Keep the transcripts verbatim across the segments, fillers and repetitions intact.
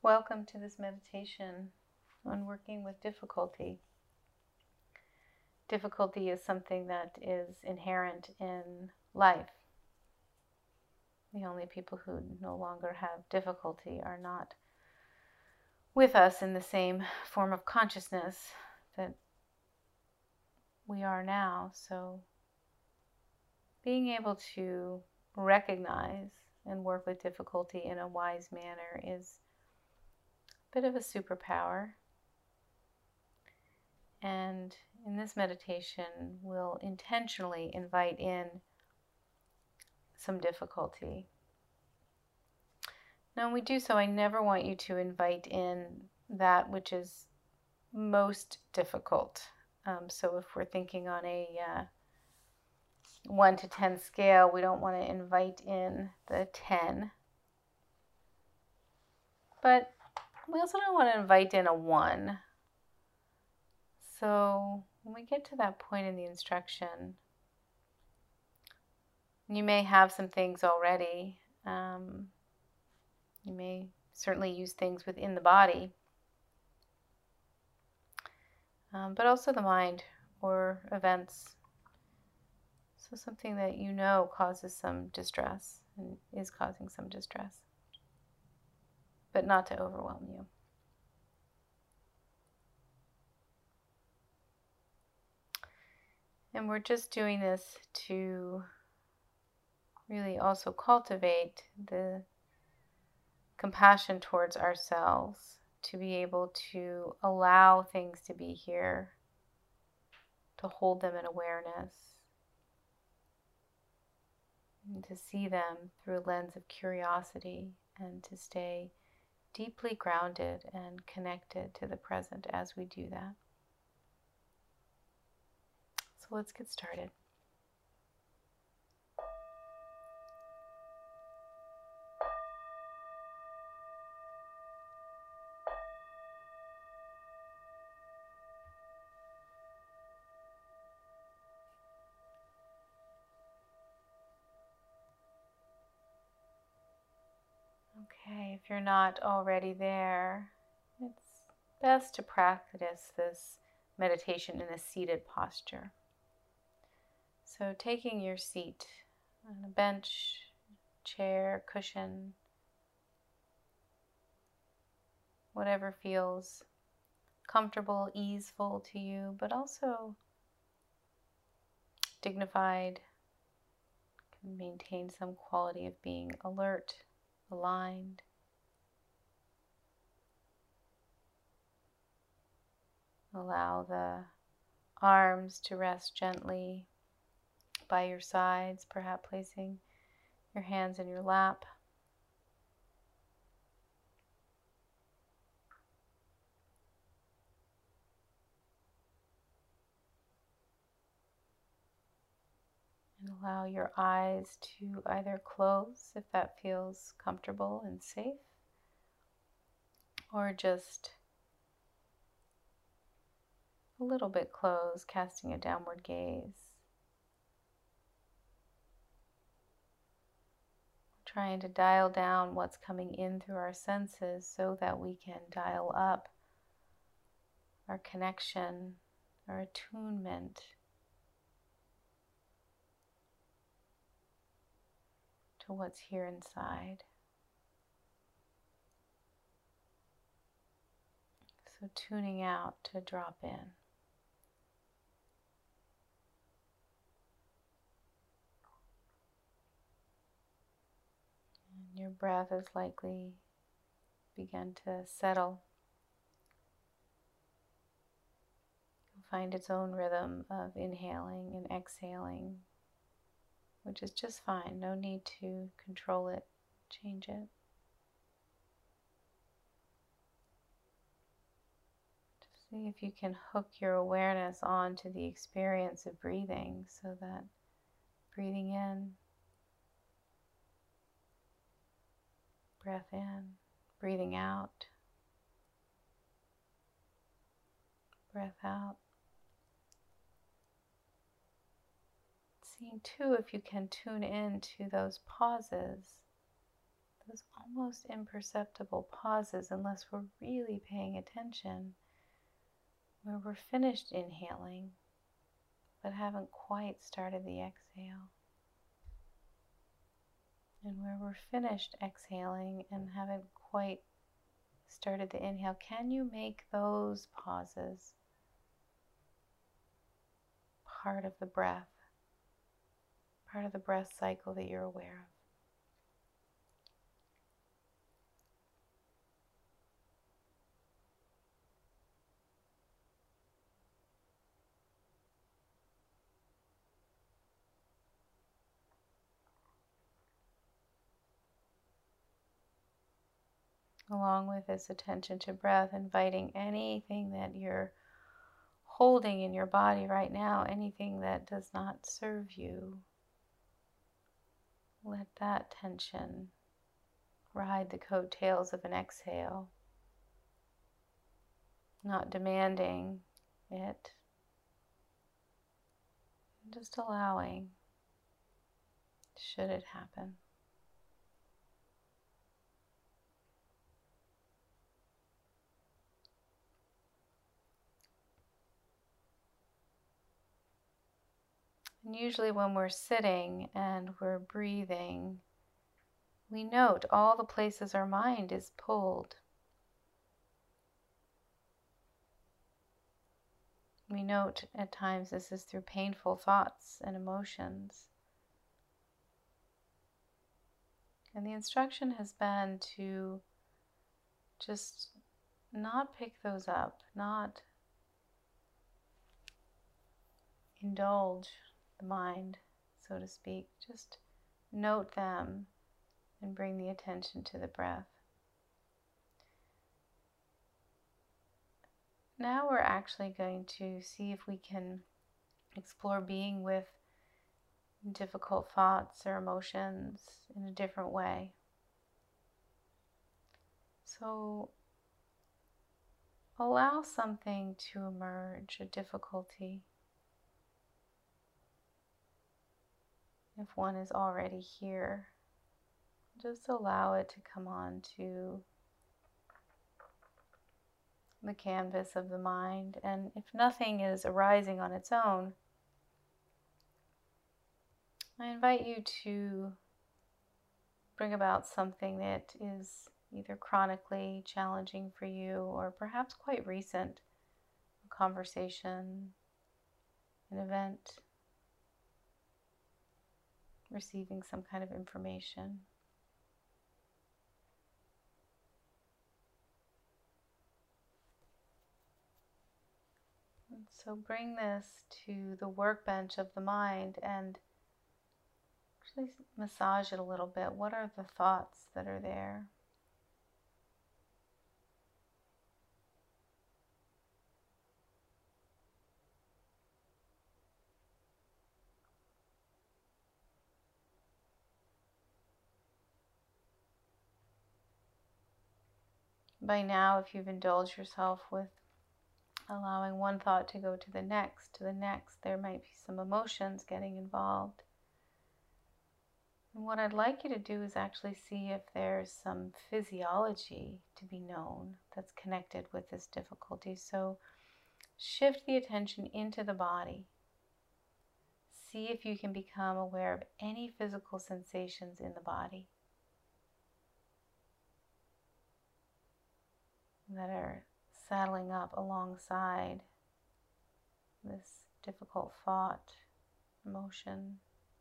Welcome to this meditation on working with difficulty. Difficulty is something that is inherent in life. The only people who no longer have difficulty are not with us in the same form of consciousness that we are now. So being able to recognize and work with difficulty in a wise manner is a bit of a superpower. And in this meditation, we'll intentionally invite in some difficulty. Now, when we do so, I never want you to invite in that which is most difficult. Um, so if we're thinking on a uh, one to ten scale, we don't want to invite in the ten. But we also don't want to invite in a one. So when we get to that point in the instruction, you may have some things already. Um, you may certainly use things within the body, um, but also the mind or events. So something that you know causes some distress and is causing some distress, but not to overwhelm you. And we're just doing this to really also cultivate the compassion towards ourselves, to be able to allow things to be here, to hold them in awareness, and to see them through a lens of curiosity, and to stay deeply grounded and connected to the present as we do that. So let's get started. Okay, if you're not already there, it's best to practice this meditation in a seated posture. So taking your seat on a bench, chair, cushion, whatever feels comfortable, easeful to you, but also dignified, can maintain some quality of being alert, aligned. Allow the arms to rest gently by your sides, perhaps placing your hands in your lap. And allow your eyes to either close if that feels comfortable and safe, or just a little bit closed, casting a downward gaze. Trying to dial down what's coming in through our senses so that we can dial up our connection, our attunement to what's here inside. So tuning out to drop in. And your breath has likely begun to settle. You'll find its own rhythm of inhaling and exhaling, which is just fine. No need to control it, change it. Just see if you can hook your awareness onto the experience of breathing, so that breathing in, breath in, breathing out, breath out. Seeing too if you can tune in to those pauses those almost imperceptible pauses, unless we're really paying attention, where we're finished inhaling but haven't quite started the exhale. And where we're finished exhaling and haven't quite started the inhale, can you make those pauses part of the breath, part of the breath cycle that you're aware of? Along with this attention to breath, inviting anything that you're holding in your body right now, anything that does not serve you, let that tension ride the coattails of an exhale, not demanding it, just allowing, should it happen. And usually when we're sitting and we're breathing, we note all the places our mind is pulled. We note at times this is through painful thoughts and emotions. And the instruction has been to just not pick those up, not indulge the mind, so to speak. Just note them and bring the attention to the breath. Now we're actually going to see if we can explore being with difficult thoughts or emotions in a different way. So allow something to emerge, a difficulty, if one is already here. Just allow it to come on to the canvas of the mind. And if nothing is arising on its own, I invite you to bring about something that is either chronically challenging for you or perhaps quite recent, a conversation, an event, receiving some kind of information. And so bring this to the workbench of the mind and actually massage it a little bit. What are the thoughts that are there? By now, if you've indulged yourself with allowing one thought to go to the next, to the next, there might be some emotions getting involved. And what I'd like you to do is actually see if there's some physiology to be known that's connected with this difficulty. So shift the attention into the body. See if you can become aware of any physical sensations in the body that are saddling up alongside this difficult thought, emotion.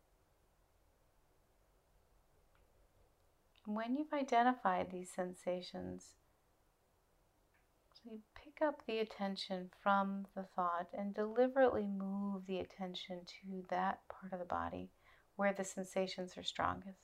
When you've identified these sensations, so you pick up the attention from the thought and deliberately move the attention to that part of the body where the sensations are strongest.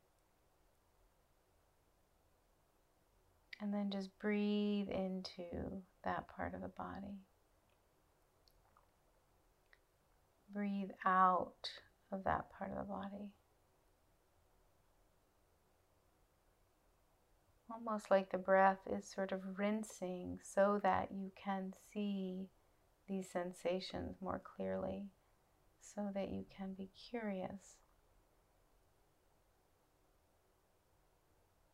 And then just breathe into that part of the body. Breathe out of that part of the body. Almost like the breath is sort of rinsing so that you can see these sensations more clearly, so that you can be curious.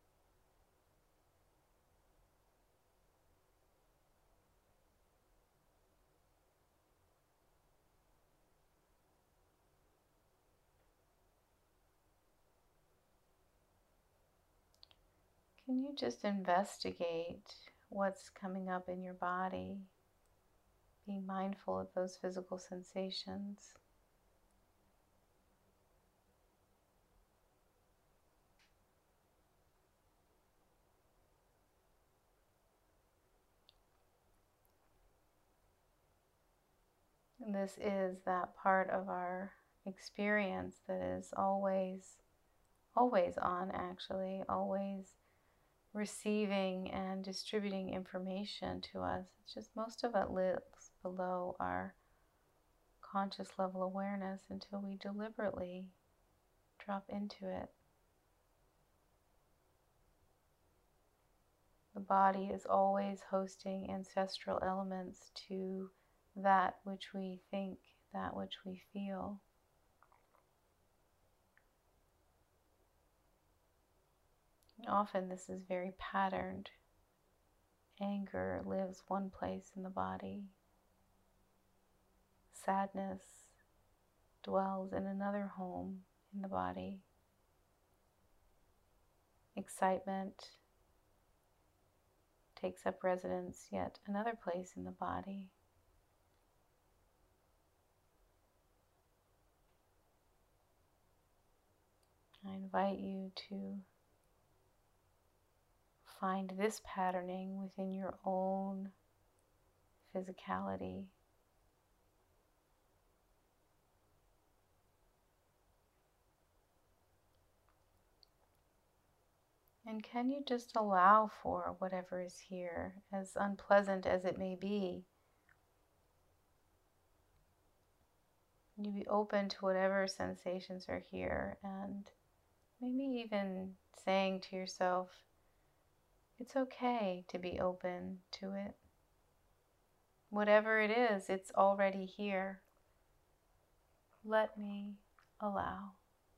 Can you just investigate what's coming up in your body? Be mindful of those physical sensations. And this is that part of our experience that is always, always on actually, always receiving and distributing information to us. It's just most of it lives below our conscious level awareness until we deliberately drop into it. The body is always hosting ancestral elements to that which we think, that which we feel. Often this is very patterned. Anger lives one place in the body. Sadness dwells in another home in the body. Excitement takes up residence yet another place in the body. I invite you to find this patterning within your own physicality. And can you just allow for whatever is here, as unpleasant as it may be? You be open to whatever sensations are here, and maybe even saying to yourself, it's okay to be open to it. Whatever it is, it's already here. Let me allow.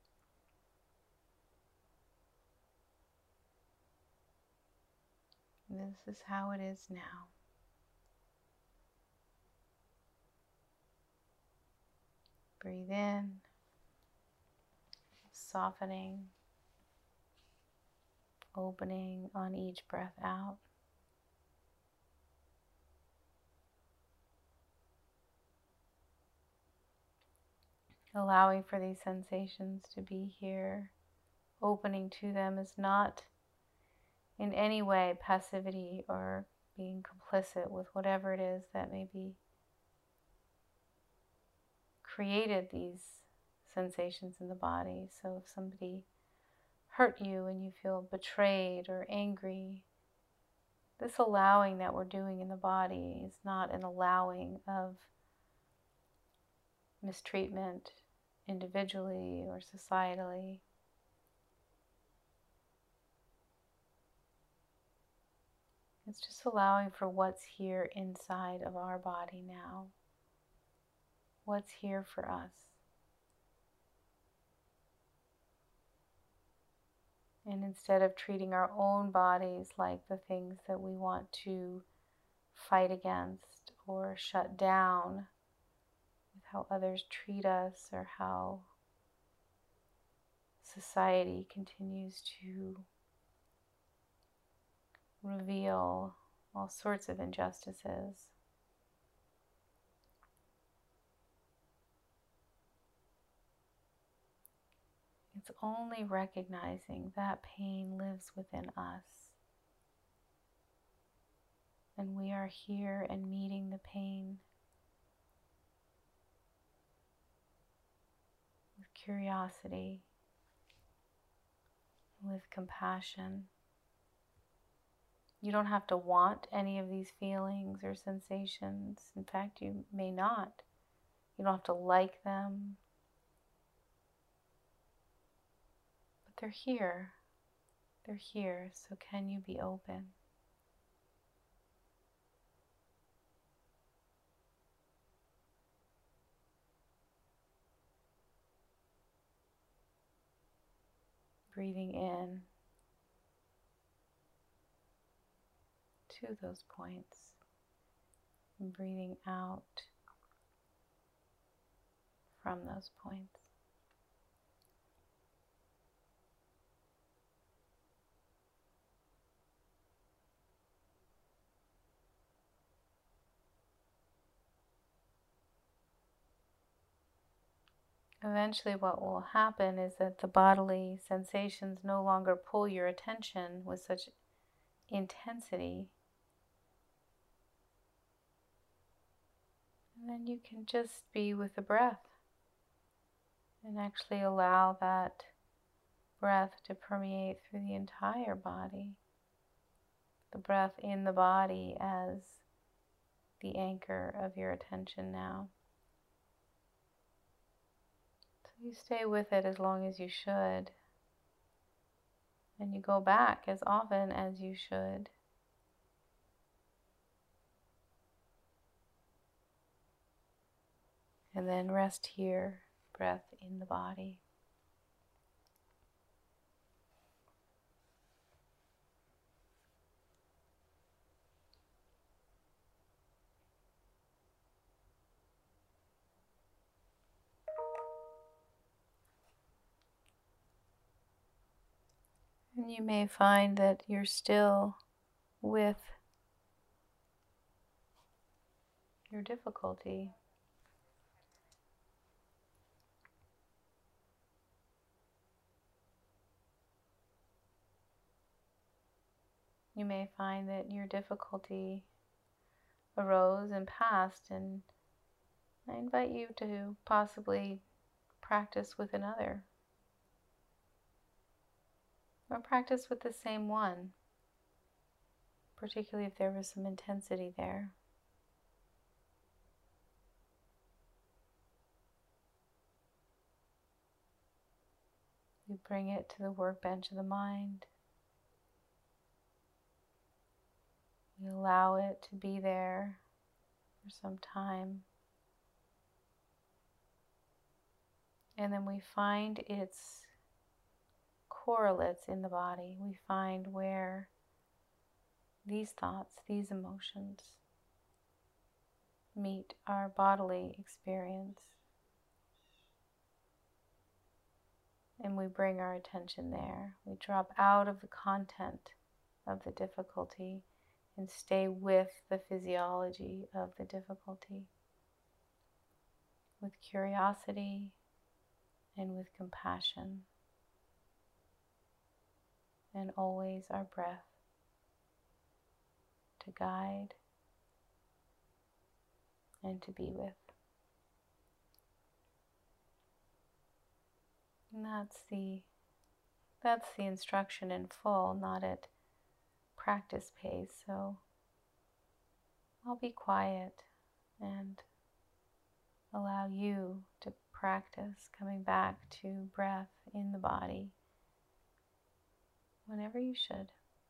This is how it is now. Breathe in, softening, opening on each breath out. Allowing for these sensations to be here. Opening to them is not in any way passivity or being complicit with whatever it is that may be created these sensations in the body. So if somebody hurt you and you feel betrayed or angry, this allowing that we're doing in the body is not an allowing of mistreatment individually or societally. It's just allowing for what's here inside of our body now. What's here for us. And instead of treating our own bodies like the things that we want to fight against or shut down with how others treat us or how society continues to reveal all sorts of injustices. It's only recognizing that pain lives within us. And we are here and meeting the pain with curiosity, with compassion. You don't have to want any of these feelings or sensations. In fact, you may not. You don't have to like them. But they're here. They're here. So can you be open? Breathing in to those points and breathing out from those points. eventually what will happen is that the bodily sensations no longer pull your attention with such intensity. And then you can just be with the breath and actually allow that breath to permeate through the entire body. The breath in the body as the anchor of your attention now. So you stay with it as long as you should, and you go back as often as you should. And then rest here, breath in the body. And you may find that you're still with your difficulty. You may find that your difficulty arose and passed, and I invite you to possibly practice with another, or practice with the same one, particularly if there was some intensity there. You bring it to the workbench of the mind. We allow it to be there for some time. And then we find its correlates in the body. We find where these thoughts, these emotions meet our bodily experience. And we bring our attention there. We drop out of the content of the difficulty and stay with the physiology of the difficulty, with curiosity and with compassion, and always our breath to guide and to be with. And that's the that's the instruction in full, not at practice pace. So I'll be quiet and allow you to practice coming back to breath in the body whenever you should.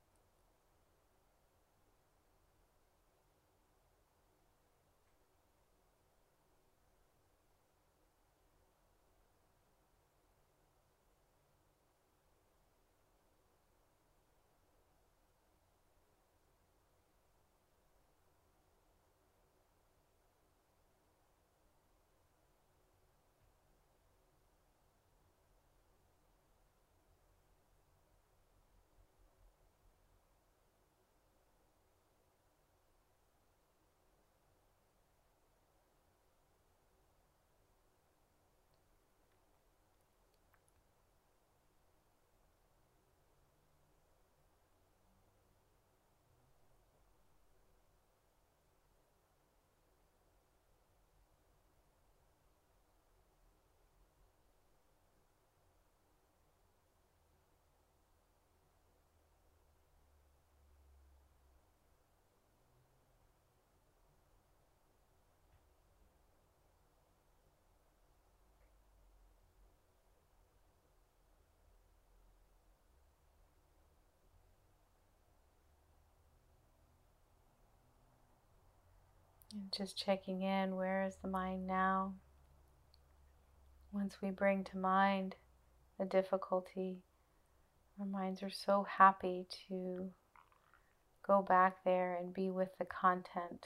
And just checking in, where is the mind now? Once we bring to mind a difficulty, our minds are so happy to go back there and be with the content,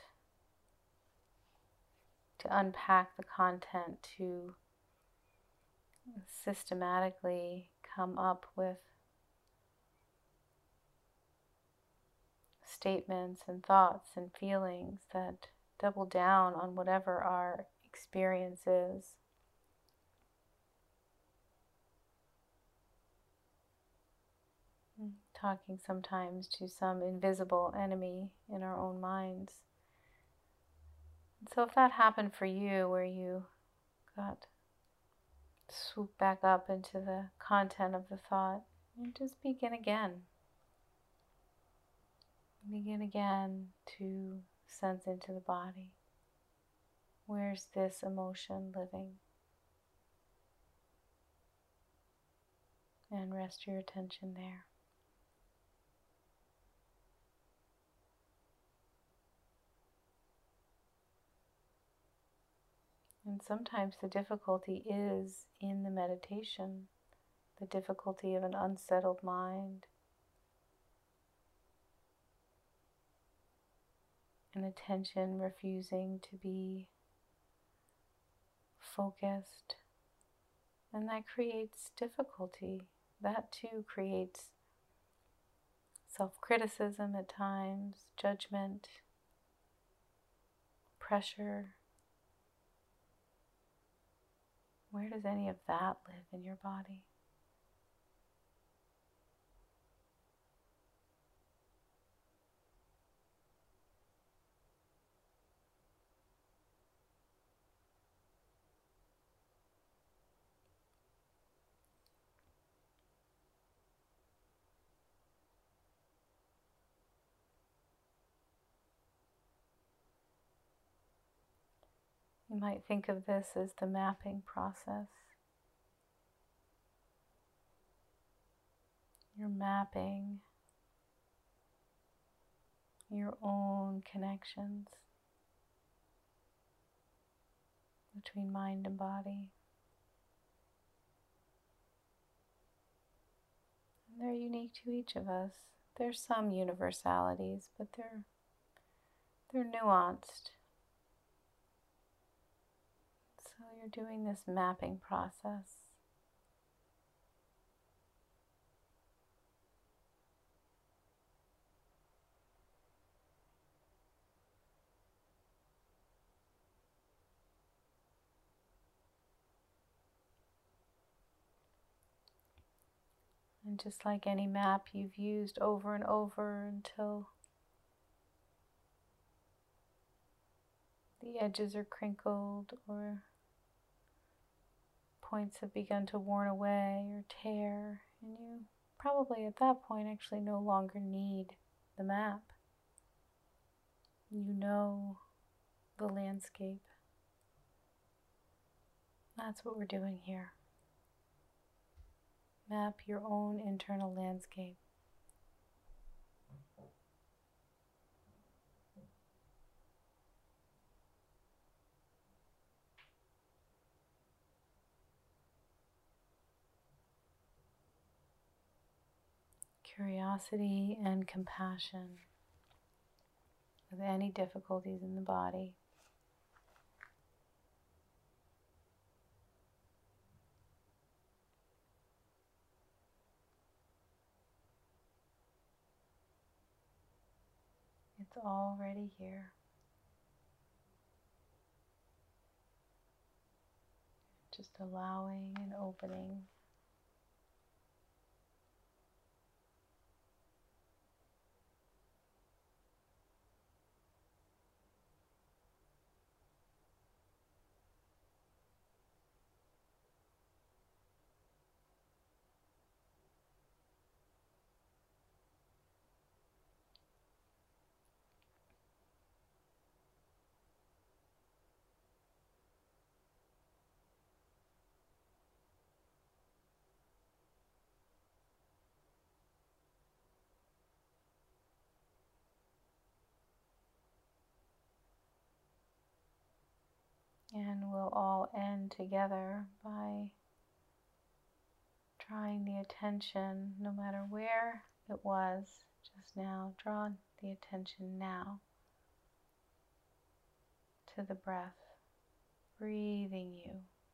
to unpack the content, to systematically come up with statements and thoughts and feelings that double down on whatever our experience is. talking sometimes to some invisible enemy in our own minds. And so if that happened for you, where you got swooped back up into the content of the thought, and just begin again. Begin again to sense into the body. Where's this emotion living? And rest your attention there. And sometimes the difficulty is in the meditation, the difficulty of an unsettled mind, an attention refusing to be focused. And that creates difficulty. That too creates self-criticism at times, judgment, pressure. Where does any of that live in your body? You might think of this as the mapping process. You're mapping your own connections between mind and body. And they're unique to each of us. There's some universalities, but they're they're nuanced. So you're doing this mapping process. And just like any map you've used over and over until the edges are crinkled or points have begun to worn away or tear, and you probably at that point actually no longer need the map. You know the landscape. That's what we're doing here. Map your own internal landscape. Curiosity and compassion with any difficulties in the body. It's already here. Just allowing and opening. And we'll all end together by drawing the attention, no matter where it was just now, draw the attention now to the breath, breathing you.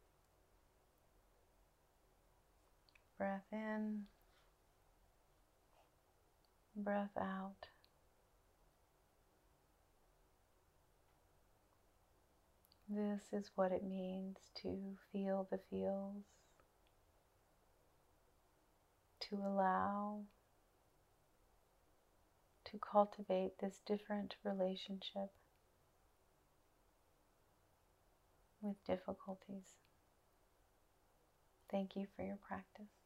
Breath in, breath out. This is what it means to feel the feels, to allow, to cultivate this different relationship with difficulties. Thank you for your practice.